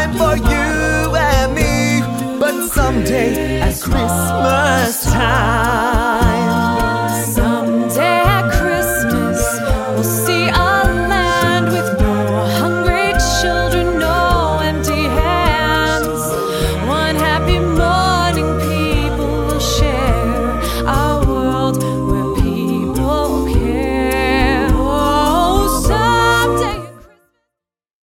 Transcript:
meant for you and me. But someday at Christmas time,